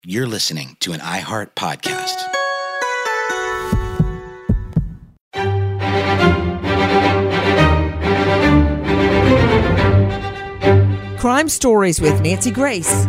You're listening to an iHeart podcast. Crime Stories with Nancy Grace.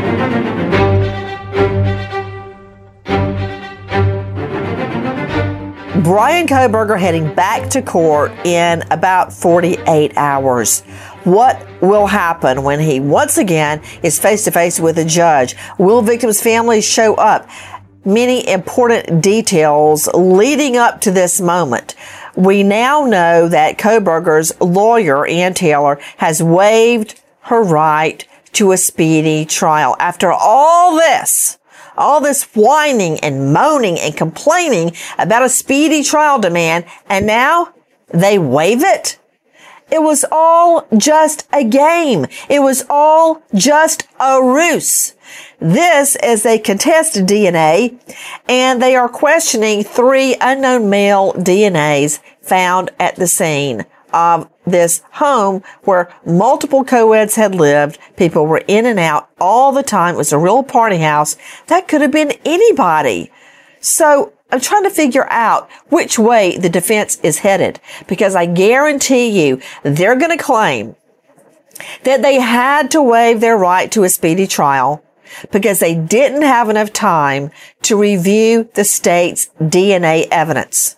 Bryan Kohberger heading back to court in about 48 hours. What will happen when he once again is face-to-face with a judge? Will victims' families show up? Many important details leading up to this moment. We now know that Kohberger's lawyer, Ann Taylor, has waived her right to a speedy trial. After all this whining and moaning and complaining about a speedy trial demand, and now they waive it? It was all just a game. It was all just a ruse. This is a contested DNA, and they are questioning 3 unknown male DNAs found at the scene of this home where multiple co-eds had lived. People were in and out all the time. It was a real party house. That could have been anybody. So I'm trying to figure out which way the defense is headed, because I guarantee you they're going to claim that they had to waive their right to a speedy trial because they didn't have enough time to review the state's DNA evidence.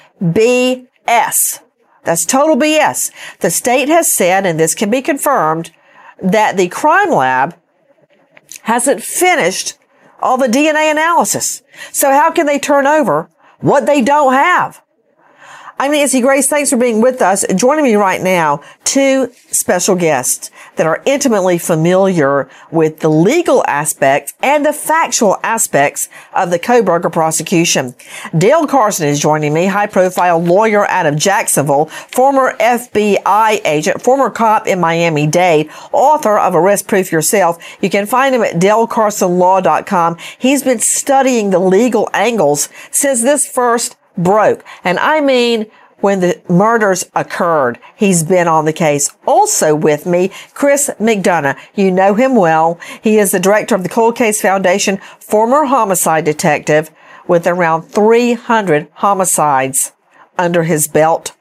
BS. That's total BS. The state has said, and this can be confirmed, that the crime lab hasn't finished all the DNA analysis. So how can they turn over what they don't have? I'm Nancy Grace. Thanks for being with us. Joining me right now, 2 special guests that are intimately familiar with the legal aspects and the factual aspects of the Kohberger prosecution. Dale Carson is joining me, high-profile lawyer out of Jacksonville, former FBI agent, former cop in Miami-Dade, author of Arrest Proof Yourself. You can find him at dalecarsonlaw.com. He's been studying the legal angles since this first broke. And I mean, when the murders occurred, he's been on the case. Also with me, Chris McDonough. You know him well. He is the director of the Cold Case Foundation, former homicide detective with around 300 homicides under his belt.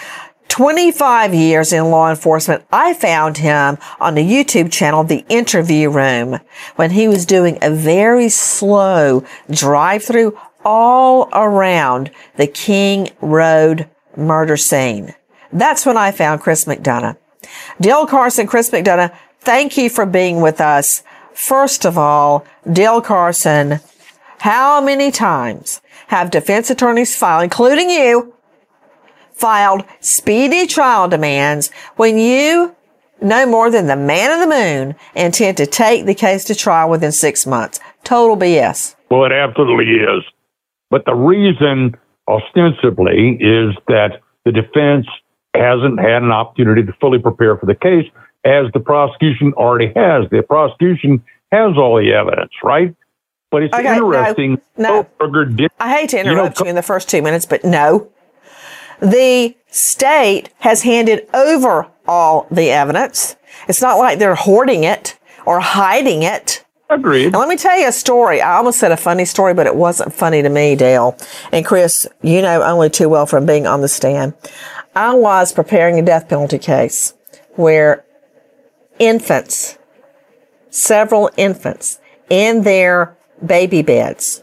25 years in law enforcement. I found him on the YouTube channel, The Interview Room, when he was doing a very slow drive-through all around the King Road murder scene. That's when I found Chris McDonough. Dale Carson, Chris McDonough, thank you for being with us. First of all, Dale Carson, how many times have defense attorneys filed, including you, filed speedy trial demands when you, no more than the man in the moon, intend to take the case to trial within 6 months? Total BS. Well, it absolutely is. But the reason, ostensibly, is that the defense hasn't had an opportunity to fully prepare for the case, as the prosecution already has. The prosecution has all the evidence, right? But it's interesting. No. I hate to interrupt you in the first 2 minutes, but no. The state has handed over all the evidence. It's not like they're hoarding it or hiding it. Agreed. Now, let me tell you a story. I almost said a funny story, but it wasn't funny to me, Dale. And Chris, you know only too well from being on the stand. I was preparing a death penalty case where infants, several infants in their baby beds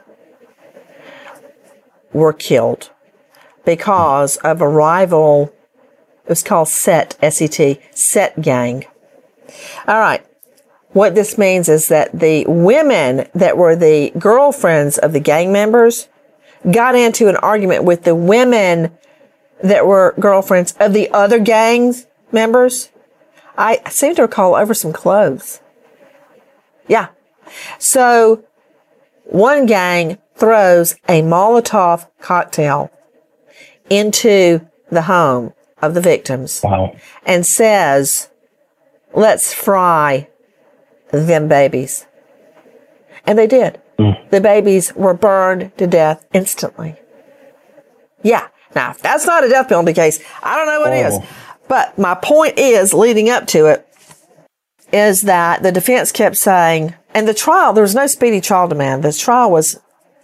were killed because of a rival. It was called SET, S-E-T, SET gang. All right. What this means is that the women that were the girlfriends of the gang members got into an argument with the women that were girlfriends of the other gangs members. I seem to recall over some clothes. Yeah. So one gang throws a Molotov cocktail into the home of the victims. Wow. And says, "Let's fry them babies." And they did. The babies were burned to death instantly. Yeah. Now, if that's not a death penalty case, I don't know what is. But my point is, leading up to it, is that the defense kept saying, And the trial, there was no speedy trial demand. The trial was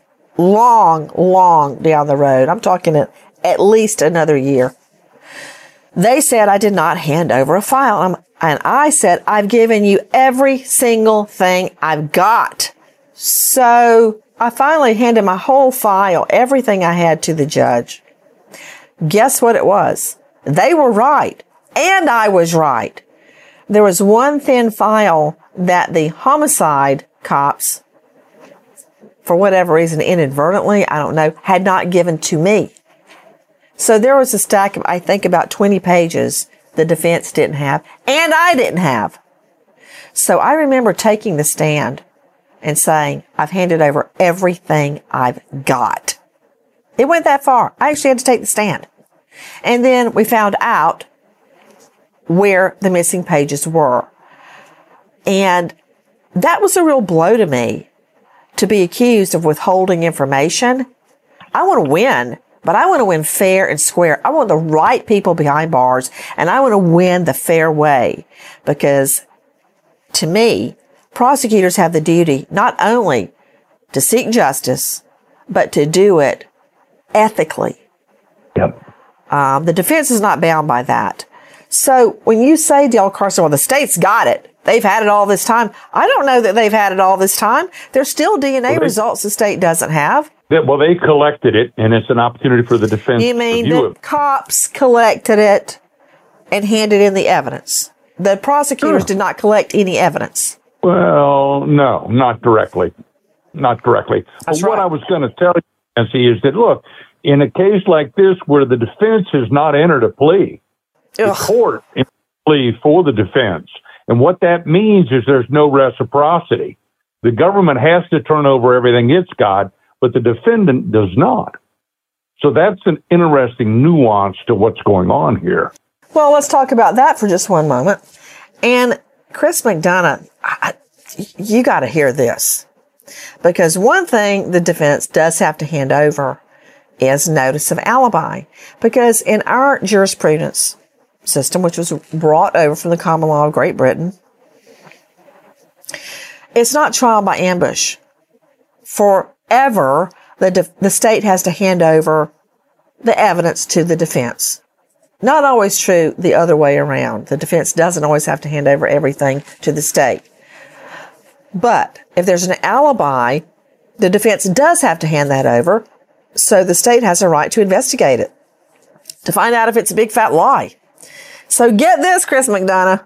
long down the road. I'm talking at least another year. They said I did not hand over a file. And I said, I've given you every single thing I've got. So I finally handed my whole file, everything I had, to the judge. Guess what it was? They were right. And I was right. There was one thin file that the homicide cops, for whatever reason, inadvertently, I don't know, had not given to me. So there was a stack of, I think, about 20 pages the defense didn't have, and I didn't have. So I remember taking the stand and saying, I've handed over everything I've got. It went that far. I actually had to take the stand. And then we found out where the missing pages were. And that was a real blow to me, to be accused of withholding information. I want to win, but I want to win fair and square. I want the right people behind bars, and I want to win the fair way. Because to me, prosecutors have the duty not only to seek justice, but to do it ethically. Yep. The defense is not bound by that. So when you say, Dale Carson, well, the state's got it, they've had it all this time. I don't know that they've had it all this time. There's still DNA results the state doesn't have. Well, they collected it, and it's an opportunity for the defense You mean to review the it. cops collected it and handed in the evidence? The prosecutors did not collect any evidence. Well, no, not directly. Not directly. That's But what right. I was going to tell you, Nancy, is that, look, in a case like this where the defense has not entered a plea, the Ugh. court entered a plea for the defense. And what that means is there's no reciprocity. The government has to turn over everything it's got, but the defendant does not. So that's an interesting nuance to what's going on here. Well, let's talk about that for just one moment. And Chris McDonough, you got to hear this. Because one thing the defense does have to hand over is notice of alibi. Because in our jurisprudence system, which was brought over from the common law of Great Britain, it's not trial by ambush. Forever, the state has to hand over the evidence to the defense. Not always true the other way around. The defense doesn't always have to hand over everything to the state. But if there's an alibi, the defense does have to hand that over, so the state has a right to investigate it, to find out if it's a big fat lie. So get this, Chris McDonough.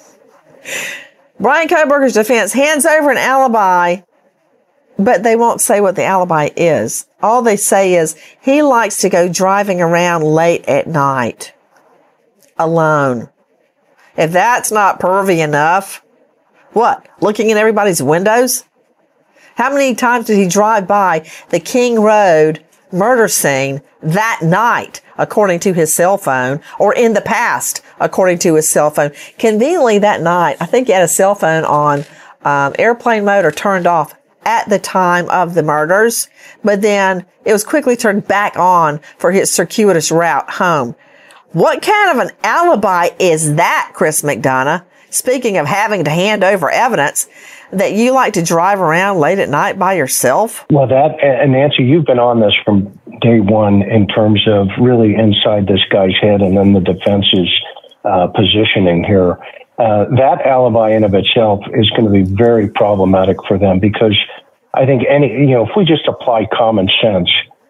Bryan Kohberger's defense hands over an alibi, but they won't say what the alibi is. All they say is he likes to go driving around late at night, alone. If that's not pervy enough, what? Looking in everybody's windows? How many times did he drive by the King Road murder scene that night, according to his cell phone, or in the past, according to his cell phone? Conveniently that night, I think he had a cell phone on airplane mode or turned off at the time of the murders, but then it was quickly turned back on for his circuitous route home. What kind of an alibi is that, Chris McDonough? Speaking of having to hand over evidence, that you like to drive around late at night by yourself? Well, that, and Nancy, you've been on this from day one in terms of really inside this guy's head and then the defense's positioning here. That alibi in of itself is going to be very problematic for them because I think if we just apply common sense,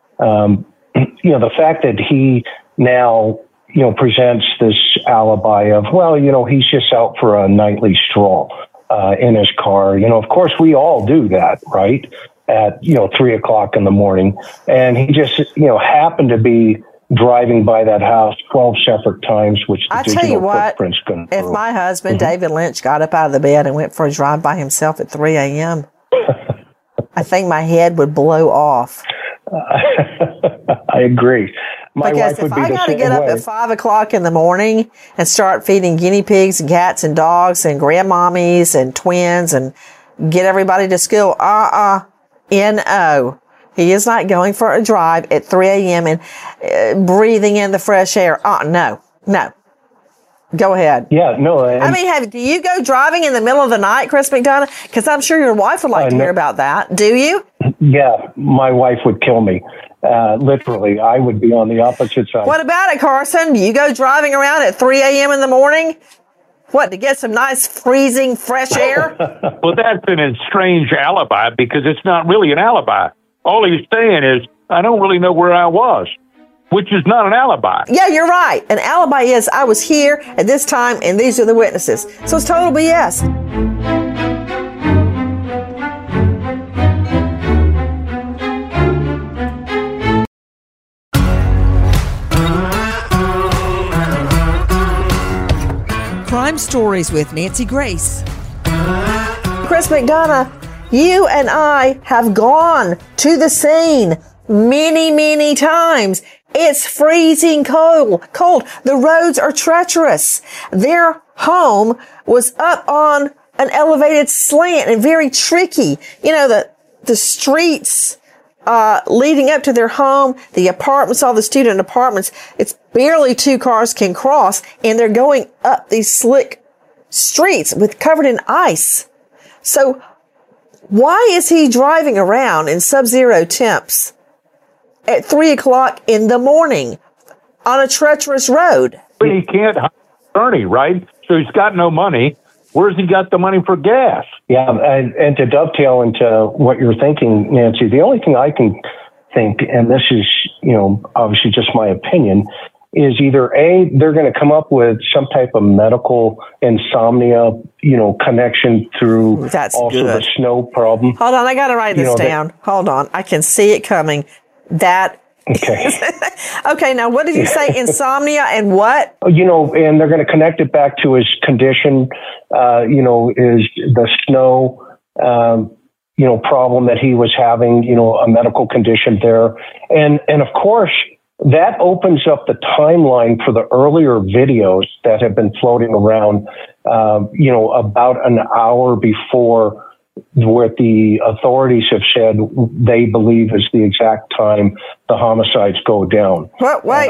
the fact that he now, presents this alibi of, he's just out for a nightly stroll in his car. Of course, we all do that, right? At, 3:00 in the morning. And he just, happened to be driving by that house 12 separate times, which the I tell you what, footprints couldn't if prove. my husband, David Lynch, got up out of the bed and went for a drive by himself at 3 a.m., I think my head would blow off. I agree. My Because wife would if be I the got to same get up way. at 5 o'clock in the morning and start feeding guinea pigs and cats and dogs and grandmommies and twins and get everybody to school, N-O. He is not going for a drive at 3 a.m. and breathing in the fresh air. No. Go ahead. Yeah, no. Do you go driving in the middle of the night, Chris McDonough? Because I'm sure your wife would like to hear about that. Do you? Yeah, my wife would kill me. Literally, I would be on the opposite side. What about it, Carson? Do you go driving around at 3 a.m. in the morning? What, to get some nice freezing fresh air? Well, that's a strange alibi because it's not really an alibi. All he's saying is, I don't really know where I was, which is not an alibi. Yeah, you're right. An alibi is I was here at this time and these are the witnesses. So it's total BS. Crime Stories with Nancy Grace. Chris McDonough, you and I have gone to the scene many, many times. It's freezing cold. The roads are treacherous. Their home was up on an elevated slant and very tricky. You know, the streets leading up to their home, the apartments, all the student apartments, it's barely 2 cars can cross, and they're going up these slick streets covered in ice. So why is he driving around in sub-zero temps at 3 o'clock in the morning on a treacherous road? But he can't hire an attorney, right? So he's got no money. Where's he got the money for gas? Yeah, and to dovetail into what you're thinking, Nancy, the only thing I can think, and this is, obviously just my opinion, is either A, they're going to come up with some type of medical insomnia, connection through the snow problem. Hold on, I got to write this down. Hold on, I can see it coming. Okay. Okay, now what did you say? Insomnia and what? And they're going to connect it back to his condition, is the snow, problem that he was having, a medical condition there. And of course, that opens up the timeline for the earlier videos that have been floating around, about an hour before what the authorities have said they believe is the exact time the homicides go down. Wait.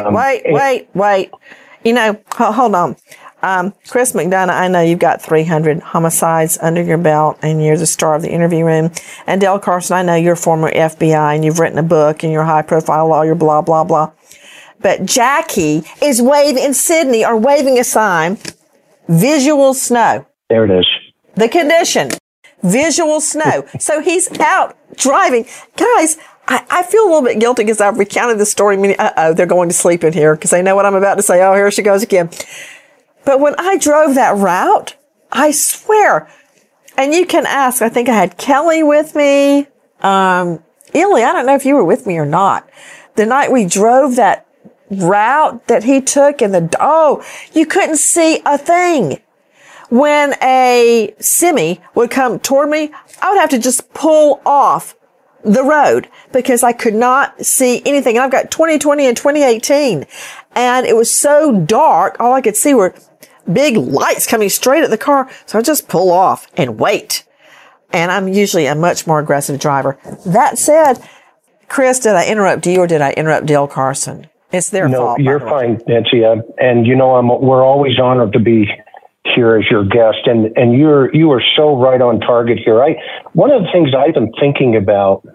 Hold on. Chris McDonough, I know you've got 300 homicides under your belt and you're the star of the interview room. And Dale Carson, I know you're former FBI and you've written a book and you're a high profile lawyer, blah, blah, blah. But Jackie is waving a sign, visual snow. There it is. The condition. Visual snow. So he's out driving. Guys, I feel a little bit guilty because I've recounted the story. They're going to sleep in here because they know what I'm about to say. Oh, here she goes again. But when I drove that route, I swear, and you can ask, I think I had Kelly with me. Illy, I don't know if you were with me or not. The night we drove that route that he took you couldn't see a thing. When a semi would come toward me, I would have to just pull off the road because I could not see anything. And I've got 2020 and 2018. And it was so dark, all I could see were big lights coming straight at the car. So I just pull off and wait. And I'm usually a much more aggressive driver. That said, Chris, did I interrupt you or did I interrupt Dale Carson? It's their fault. No, you're fine, Nancy. And we're always honored to be here as your guest, and you are so right on target here. One of the things I've been thinking about,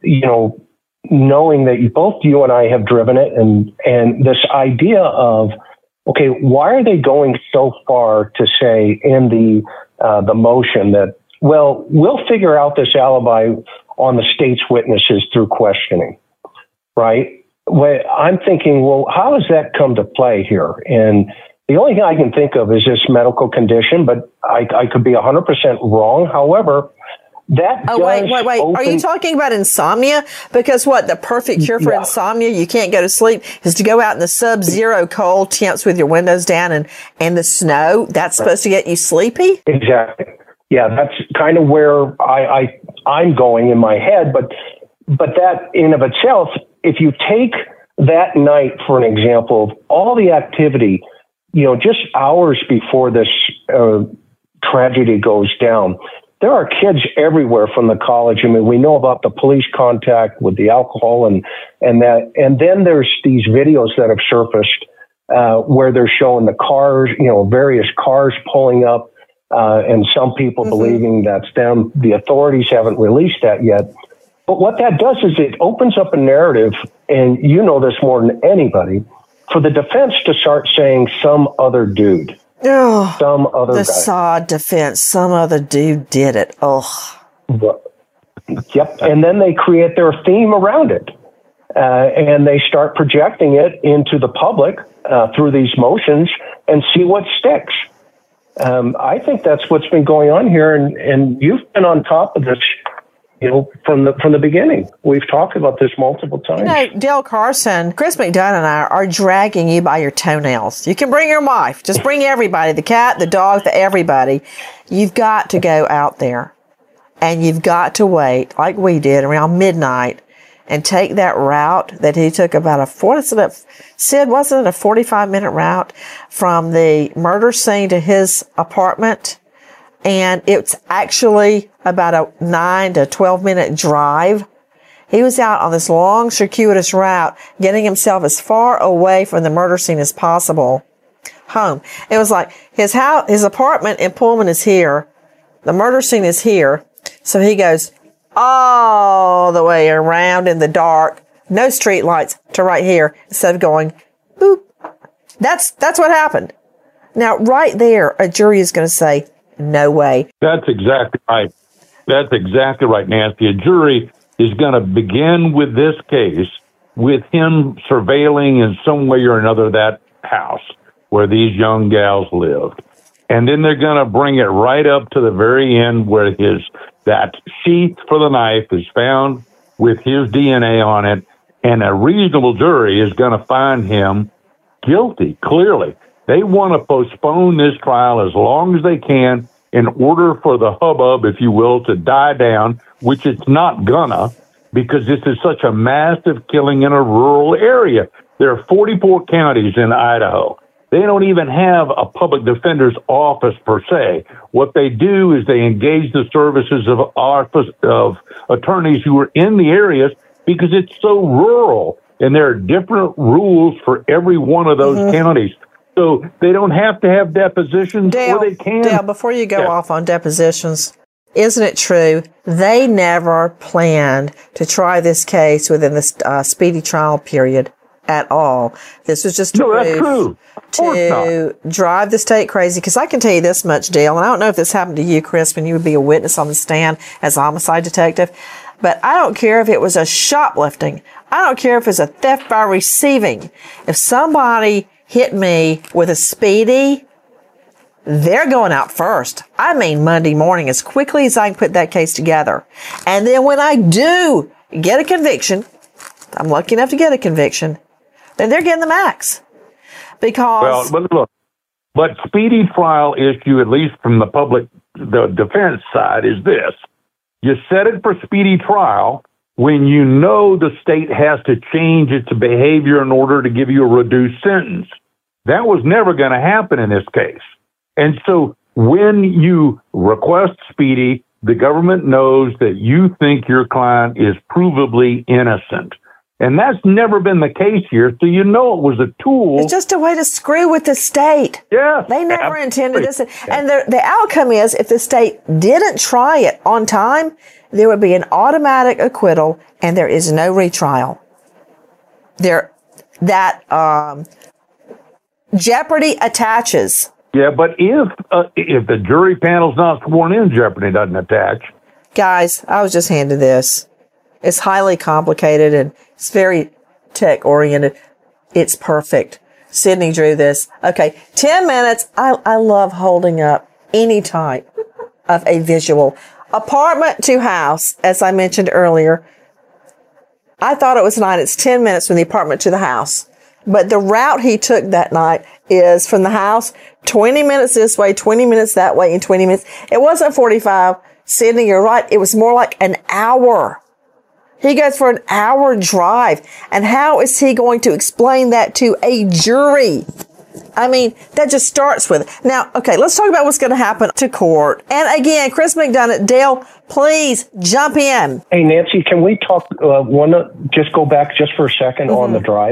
knowing that both you and I have driven it, and this idea of, okay, why are they going so far to say in the motion that, well, we'll figure out this alibi on the state's witnesses through questioning, right? Well, I'm thinking, well, how does that come to play here? And the only thing I can think of is this medical condition, but I could be 100% wrong. However, that wait. Are you talking about insomnia? Because the perfect cure for insomnia, you can't go to sleep, is to go out in the sub-zero cold temps with your windows down and the snow. That's supposed to get you sleepy? Exactly. Yeah, that's kind of where I'm going in my head. But that in of itself, if you take that night for an example of all the activity, just hours before this tragedy goes down, there are kids everywhere from the college. I mean, we know about the police contact with the alcohol and that, and then there's these videos that have surfaced where they're showing the cars, various cars pulling up, and some people believing that's them. The authorities haven't released that yet. But what that does is it opens up a narrative, and you know this more than anybody, for the defense to start saying some other dude. Oh, some other the guy. sod defense. Some other dude did it. Oh. Yep. And then they create their theme around it. And they start projecting it into the public through these motions and see what sticks. I think that's what's been going on here. And you've been on top of this, from the beginning. We've talked about this multiple times. Dale Carson, Chris McDonough and I are dragging you by your toenails. You can bring your wife. Just bring everybody, the cat, the dog, everybody. You've got to go out there and you've got to wait like we did around midnight and take that route that he took about wasn't it a 45-minute route from the murder scene to his apartment? And it's actually about a 9 to 12-minute drive. He was out on this long, circuitous route, getting himself as far away from the murder scene as possible home. It was like his apartment in Pullman is here. The murder scene is here. So he goes all the way around in the dark, no street lights, to right here, instead of going boop. That's what happened. Now, right there, a jury is going to say, no way. That's exactly right. That's exactly right, Nancy. A jury is going to begin with this case with him surveilling in some way or another that house where these young gals lived. And then they're going to bring it right up to the very end where that sheath for the knife is found with his DNA on it. And a reasonable jury is going to find him guilty, clearly. They want to postpone this trial as long as they can in order for the hubbub, if you will, to die down, which it's not gonna, because this is such a massive killing in a rural area. There are 44 counties in Idaho. They don't even have a public defender's office per se. What they do is they engage the services of attorneys who are in the areas because it's so rural, and there are different rules for every one of those counties. So they don't have to have depositions, or they can. Dale, before you go off on depositions, isn't it true they never planned to try this case within the speedy trial period at all? This was just to drive the state crazy. Because I can tell you this much, Dale, and I don't know if this happened to you, Chris, when you would be a witness on the stand as a homicide detective, but I don't care if it was a shoplifting. I don't care if it's a theft by receiving. If somebody hit me with a speedy, they're going out first. I mean, Monday morning, as quickly as I can put that case together. And then when I do get a conviction, I'm lucky enough to get a conviction, then they're getting the max. Because... Well, but look, but speedy trial issue, at least from the defense side, is this. You set it for speedy trial when you know the state has to change its behavior in order to give you a reduced sentence. That was never going to happen in this case. And so when you request speedy, the government knows that you think your client is provably innocent. And that's never been the case here. So you know it was a tool. It's just a way to screw with the state. Yeah. They never intended this. And the outcome is, if the state didn't try it on time, there would be an automatic acquittal and there is no retrial. Jeopardy attaches. Yeah, but if the jury panel's not sworn in, jeopardy doesn't attach. Guys, I was just handed this. It's highly complicated and it's very tech-oriented. It's perfect. Sydney drew this. Okay, 10 minutes. I love holding up any type of a visual. Apartment to house, as I mentioned earlier. I thought it was 9. It's 10 minutes from the apartment to the house. But the route he took that night is from the house, 20 minutes this way, 20 minutes that way, and 20 minutes. It wasn't 45. Sydney, you're right. It was more like an hour. He goes for an hour drive. And how is he going to explain that to a jury? I mean, that just starts with it. Now, okay, let's talk about what's going to happen to court. And again, Chris McDonough, Dale, please jump in. Hey, Nancy, can we talk, just go back just for a second on the drive?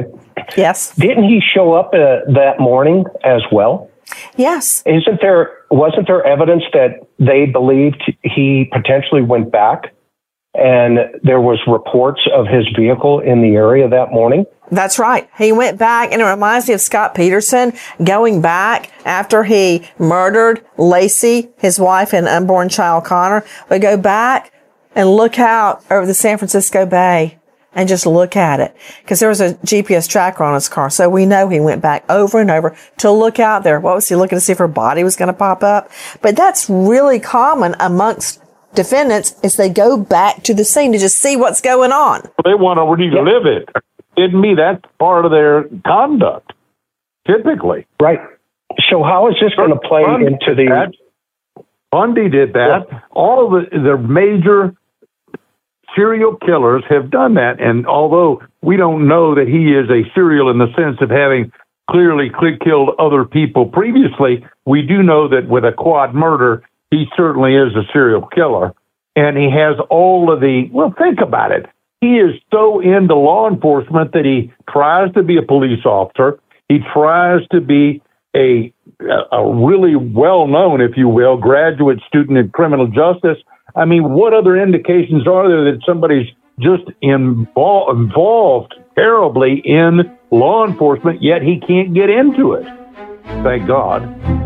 Yes. Didn't he show up that morning as well? Yes. Wasn't there evidence that they believed he potentially went back, and there was reports of his vehicle in the area that morning? That's right. He went back, and it reminds me of Scott Peterson going back after he murdered Lacey, his wife, and unborn child Connor. We go back and look out over the San Francisco Bay and just look at it, because there was a GPS tracker on his car. So we know he went back over and over to look out there. What was he looking to see if her body was going to pop up? But that's really common amongst defendants, is they go back to the scene to just see what's going on. They want to relive it. Kidding me? That's part of their conduct, typically. Right. So how is this going to play into the... Bundy did that. Yeah. All of the major serial killers have done that. And although we don't know that he is a serial in the sense of having clearly killed other people previously, we do know that with a quad murder, he certainly is a serial killer. And he has all of the... Well, think about it. He is so into law enforcement that he tries to be a police officer. He tries to be a really well-known, if you will, graduate student in criminal justice. I mean, what other indications are there that somebody's just involved terribly in law enforcement, yet he can't get into it? Thank God.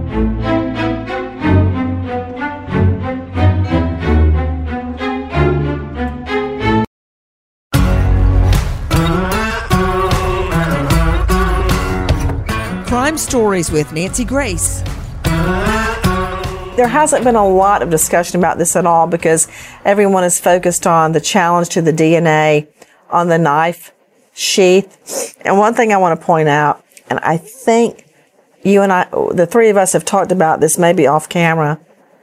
Crime Stories with Nancy Grace. There hasn't been a lot of discussion about this at all, because everyone is focused on the challenge to the DNA on the knife sheath. And one thing I want to point out, and I think you and I, the three of us, have talked about this maybe off camera.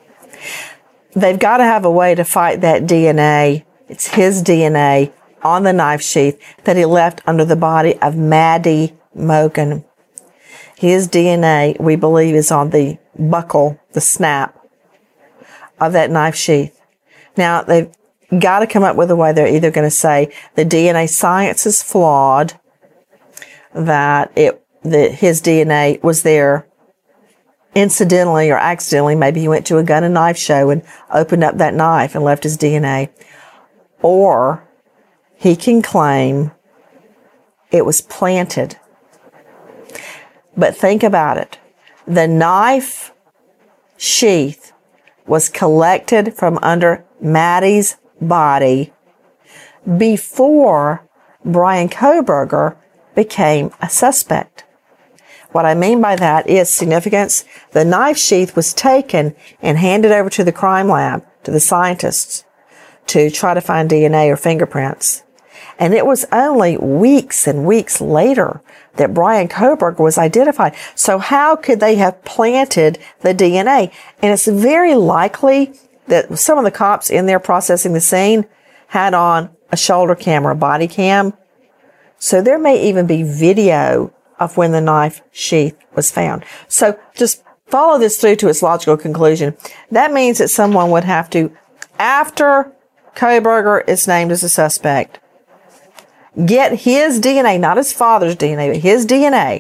They've got to have a way to fight that DNA. It's his DNA on the knife sheath that he left under the body of Maddie Mogen. His DNA, we believe, is on the buckle, the snap of that knife sheath. Now, they've got to come up with a way. They're either going to say the DNA science is flawed, that his DNA was there incidentally or accidentally. Maybe he went to a gun and knife show and opened up that knife and left his DNA. Or he can claim it was planted. But think about it. The knife sheath was collected from under Maddie's body before Bryan Kohberger became a suspect. What I mean by that is significance. The knife sheath was taken and handed over to the crime lab, to the scientists, to try to find DNA or fingerprints. And it was only weeks and weeks later that Bryan Kohberger was identified. So how could they have planted the DNA? And it's very likely that some of the cops in there processing the scene had on a shoulder cam or a body cam. So there may even be video of when the knife sheath was found. So just follow this through to its logical conclusion. That means that someone would have to, after Kohberger is named as a suspect, get his DNA, not his father's DNA, but his DNA,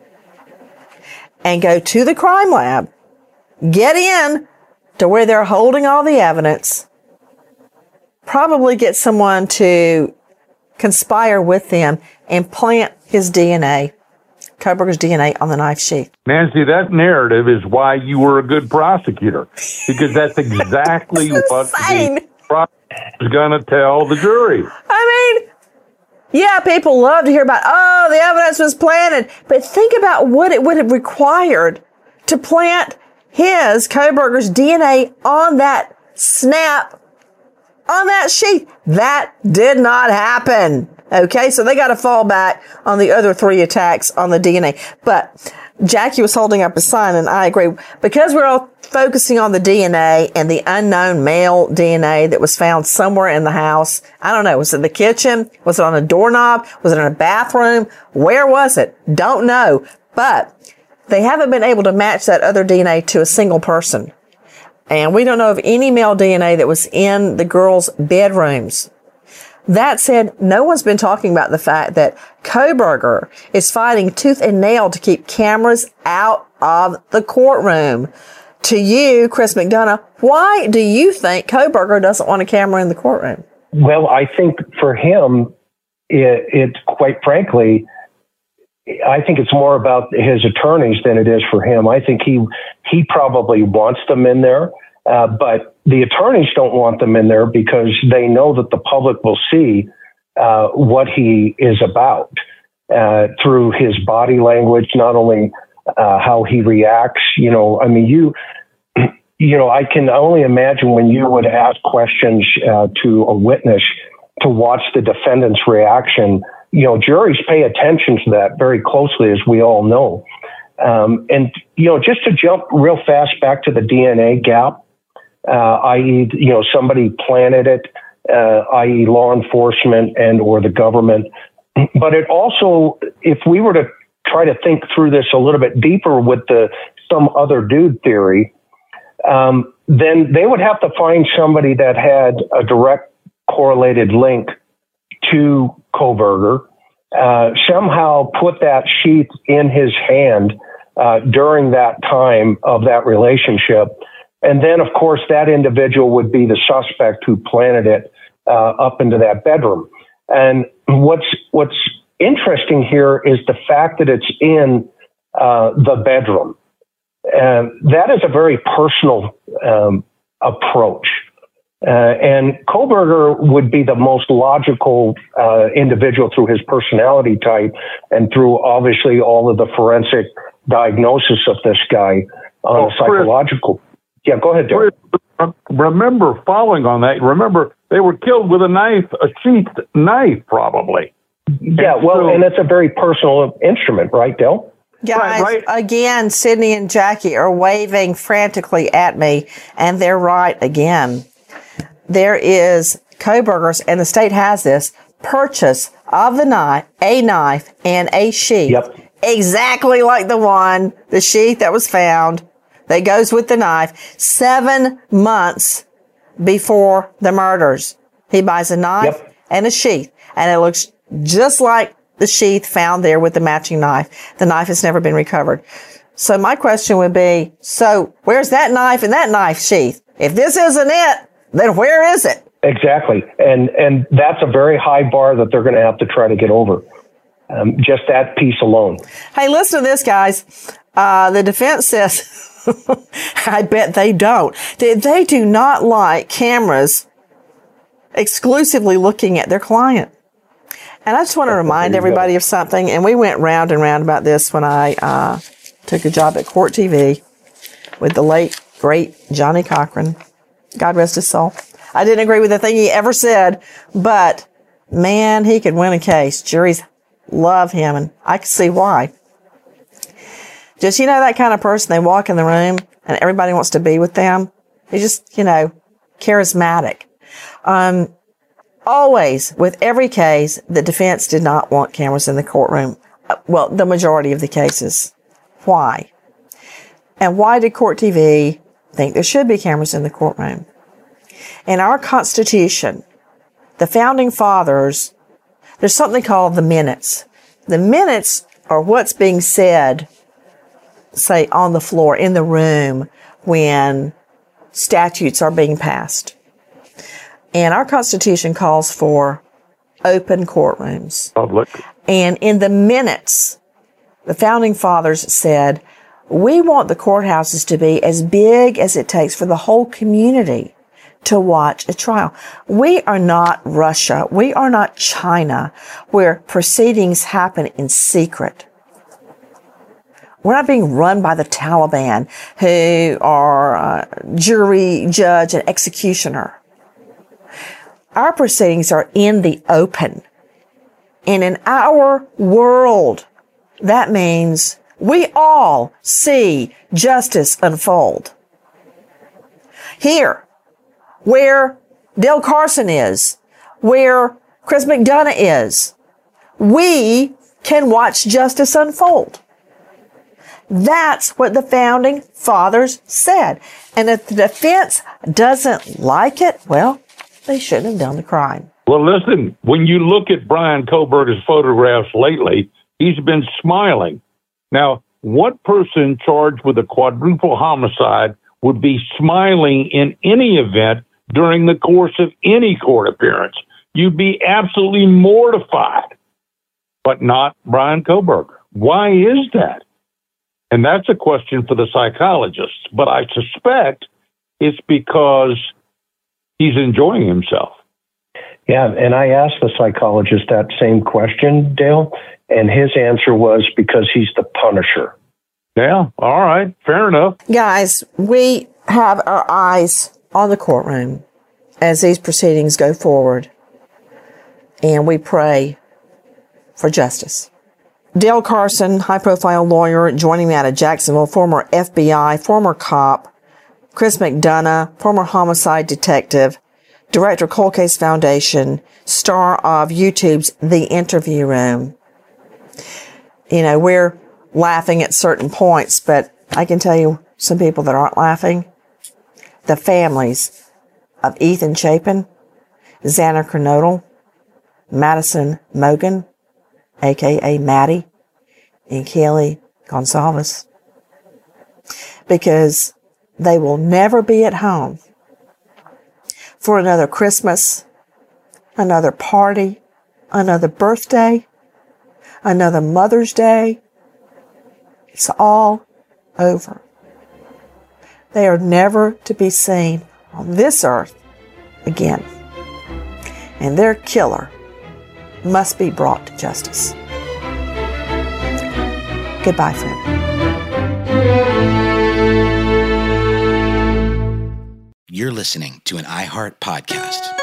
and go to the crime lab, get in to where they're holding all the evidence, probably get someone to conspire with them and plant his DNA, Kohberger's DNA, on the knife sheath. Nancy, that narrative is why you were a good prosecutor, because that's exactly what the prosecutor is going to tell the jury. I mean, yeah, people love to hear about, the evidence was planted. But think about what it would have required to plant Kohberger's DNA on that snap, on that sheath. That did not happen. Okay, so they got to fall back on the other three attacks on the DNA. But Jackie was holding up a sign, and I agree. Because we're all focusing on the DNA and the unknown male DNA that was found somewhere in the house. I don't know. Was it the kitchen? Was it on a doorknob? Was it in a bathroom? Where was it? Don't know. But they haven't been able to match that other DNA to a single person. And we don't know of any male DNA that was in the girls' bedrooms. That said, no one's been talking about the fact that Kohberger is fighting tooth and nail to keep cameras out of the courtroom. To you, Chris McDonough, why do you think Kohberger doesn't want a camera in the courtroom? Well, I think for him, it quite frankly, I think it's more about his attorneys than it is for him. I think he probably wants them in there, but the attorneys don't want them in there because they know that the public will see what he is about through his body language, not only how he reacts. I mean, I can only imagine when you would ask questions to a witness to watch the defendant's reaction. Juries pay attention to that very closely, as we all know. And just to jump real fast back to the DNA gap, i.e., somebody planted it, i.e., law enforcement and or the government. But it also, if we were to try to think through this a little bit deeper with some other dude theory, then they would have to find somebody that had a direct correlated link to Kohberger, somehow put that sheath in his hand during that time of that relationship. And then, of course, that individual would be the suspect who planted it up into that bedroom. And what's interesting here is the fact that it's in the bedroom. That is a very personal approach. And Kohberger would be the most logical individual through his personality type and through obviously all of the forensic diagnosis of this guy on a psychological. Yeah, go ahead, Derek. Remember, following on that, remember they were killed with a sheathed knife, probably. Yeah, and it's a very personal instrument, right, Del? Guys, right. Again, Sydney and Jackie are waving frantically at me, and they're right again. There is Kohberger's, and the state has this, purchase of a knife and a sheath. Yep. Exactly like the sheath that was found that goes with the knife 7 months before the murders. He buys a knife and a sheath, and it looks just like the sheath found there with the matching knife. The knife has never been recovered. So my question would be, so where's that knife and that knife sheath? If this isn't it, then where is it? Exactly. And that's a very high bar that they're going to have to try to get over. Just that piece alone. Hey, listen to this, guys. The defense says, I bet they don't. They do not like cameras exclusively looking at their client. And I just want to remind everybody of something. And we went round and round about this when I took a job at Court TV with the late, great Johnny Cochran. God rest his soul. I didn't agree with a thing he ever said, but man, he could win a case. Juries love him, and I can see why. Just, that kind of person, they walk in the room and everybody wants to be with them. He's just, charismatic. Always, with every case, the defense did not want cameras in the courtroom. Well, the majority of the cases. Why? And why did Court TV think there should be cameras in the courtroom? In our Constitution, the Founding Fathers, there's something called the minutes. The minutes are what's being said, say, on the floor, in the room, when statutes are being passed. And our Constitution calls for open courtrooms. Public. And in the minutes, the Founding Fathers said, we want the courthouses to be as big as it takes for the whole community to watch a trial. We are not Russia. We are not China, where proceedings happen in secret. We're not being run by the Taliban, who are jury, judge, and executioner. Our proceedings are in the open. And in our world, that means we all see justice unfold. Here, where Del Carson is, where Chris McDonough is, we can watch justice unfold. That's what the Founding Fathers said. And if the defense doesn't like it, well, they shouldn't have done the crime. Well, listen, when you look at Bryan Kohberger's photographs lately, he's been smiling. Now, what person charged with a quadruple homicide would be smiling in any event during the course of any court appearance? You'd be absolutely mortified, but not Bryan Kohberger. Why is that? And that's a question for the psychologists, but I suspect it's because he's enjoying himself. Yeah, and I asked the psychologist that same question, Dale, and his answer was because he's the punisher. Yeah, all right, fair enough. Guys, we have our eyes on the courtroom as these proceedings go forward, and we pray for justice. Dale Carson, high-profile lawyer, joining me out of Jacksonville, former FBI, former cop. Chris McDonough, former homicide detective, director of Cold Case Foundation, star of YouTube's The Interview Room. You know, we're laughing at certain points, but I can tell you some people that aren't laughing. The families of Ethan Chapin, Xana Kernodle, Madison Mogen, a.k.a. Maddie, and Kelly Gonsalves. Because they will never be at home for another Christmas, another party, another birthday, another Mother's Day. It's all over. They are never to be seen on this earth again. And their killer must be brought to justice. Goodbye, friend. You're listening to an iHeart podcast.